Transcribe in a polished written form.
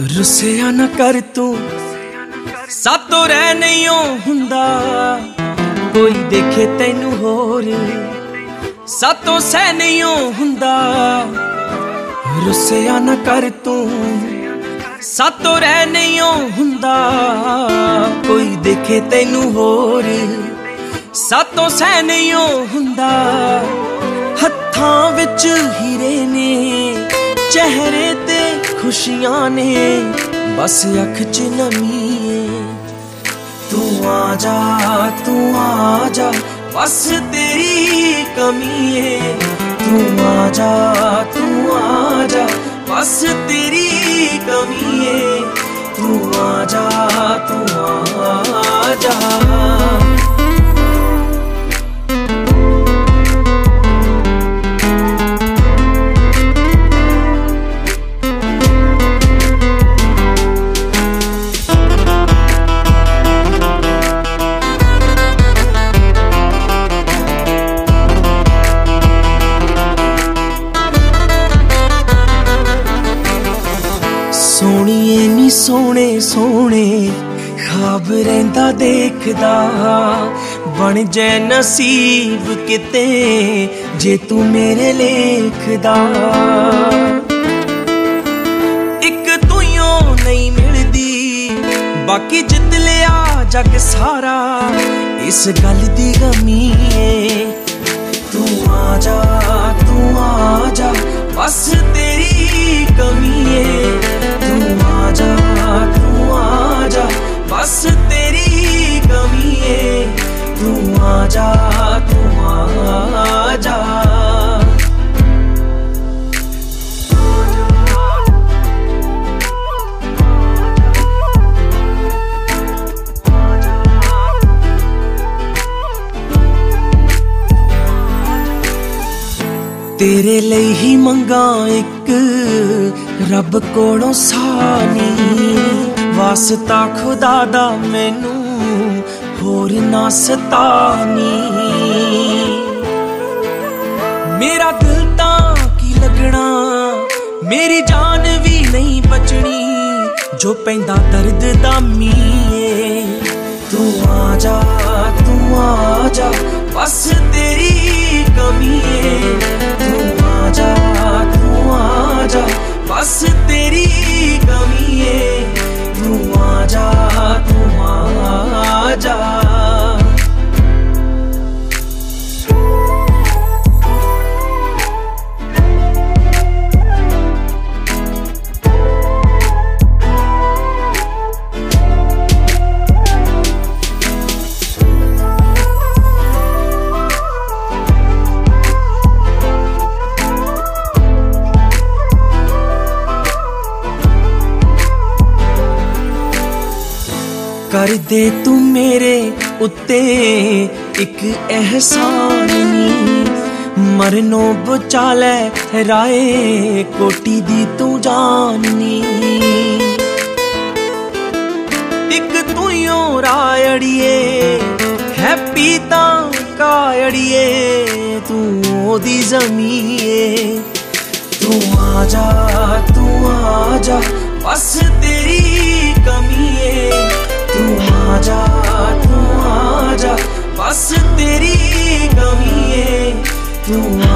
रुसिया ना कर तू सातों रह नहीं हुंदा, कोई देखे तैनू होर सातों सह नहीं हुंदा। रुसिया ना कर तू सातों रह नहीं हुंदा, कोई देखे तैनू होर सातों सह नहीं हुंदा। हत्थां विच हीरे ने चेहरे ते खुशियां ने, बस अख च नमी है। तू आजा बस तेरी कमी है। तू आजा बस तेरी कमी है। तू आजा सोनिए नी सोने सोने ख्वाब रहिंदा देखदा, बन जाए नसीब किते जे तू मेरे लेखदा। एक तूं नहीं मिलदी बाकी जित लिया जग सारा, इस गल दी गमी है। तू आजा बस तेरी कमी है। तू आजा बस तेरी कमी है। तू आजा तेरे ਲਈ ही मंगा एक रब कोलों सानी, वास्ता खुदा दा मैनू होर ना सतानी। मेरा दिल तां की लगना, मेरी जान भी नहीं बचनी, जो पैंदा दर्द दा मीए। तू आजा बस तेरी कमी है। तू आजा बस तेरी कमी है। तू आजा कर दे तू मेरे उत्ते एक एहसान नी, मरनों बचा लै राए कोटी दी तू जाननी। एक तू रायड़िए हैप्पी तां कायड़िए, तू ओदी ज़मीए। तू आजा बस तेरी कमी है। तू आजा बस तेरी कमी है। तू